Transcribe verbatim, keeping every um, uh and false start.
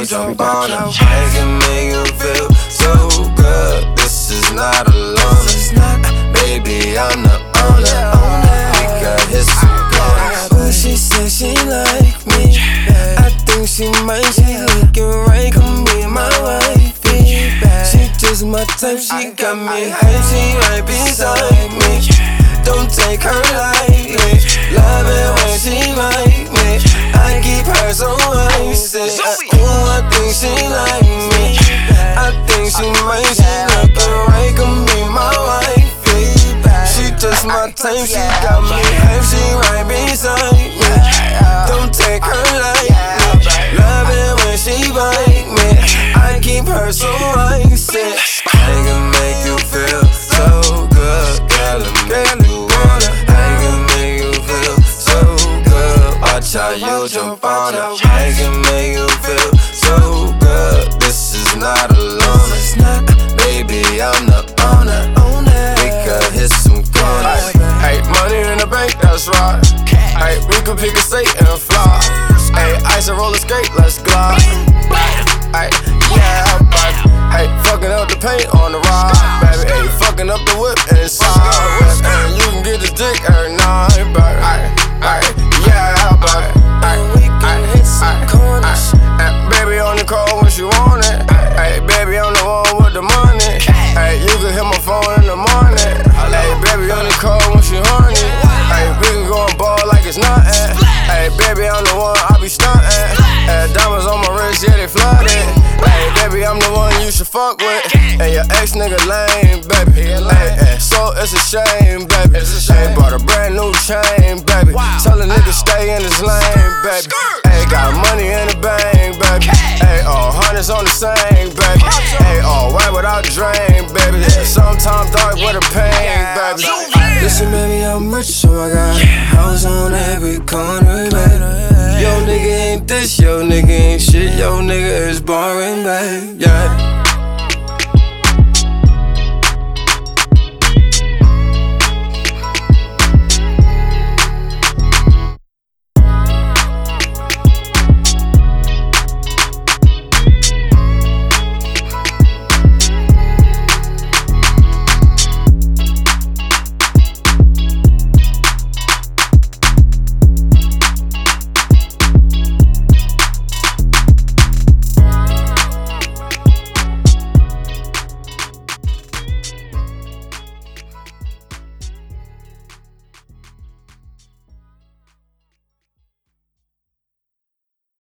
you jump on her. I can make you feel so good. This is not a loner. Baby, I'm the owner. We got hit some guns. But she said she like me. I think she might. She looking right. Come be my wifey. She just my type. She got me hype. She right beside me. Don't take her lightly. Love it when she like me. I keep her so icy. Ooh, I think she like me. I think she might. She looking right. Come be my wifey. She just my type. She got me hype. She right beside me. Don't take her lightly. Love it when she bite me. I keep her so icy. I can make you feel so good, girl, and make you wanna. I can make you feel so good. Watch how you jump on her. I can make you feel so good. This is not a loner. Baby, I'm the owner. We could hit some corners. Hey, money in the bank, that's right. Hey, we could pick a state and fly. Hey, ice and roller skate, let's glide. Hey, yeah, baby. Hey, fucking up the paint on the ride, baby. Hey, fucking up the whip inside. Hey, you can get the dick every night, baby. Hey, hey, yeah, baby. Hey, we can hit some corners. Hey, baby on the call when she want it. Hey, baby on the one with the money. Hey, you can hit my phone in the morning. Hey, baby on the call when she horny. Hey, we can go and ball like it's nothing. Hey, baby, I'm the one I be stuntin'. Hey, diamonds on my wrist, yeah, they flooded. Hey, baby, I'm the one you should fuck with. And your ex nigga lame, baby. Hey, hey, so it's a shame, baby. Hey, bought a brand new chain, baby. Tell a nigga stay in his lane, baby. Hey, got money in the bank, baby. Hey, all hundreds on the same, baby. Hey, all white without drain, baby. Sometimes dark with a pain, baby. Listen, baby, I'm rich, so I got a house on every corner, baby. Yo, nigga ain't this, yo, nigga ain't shit, yo, nigga is boring, baby. Yeah.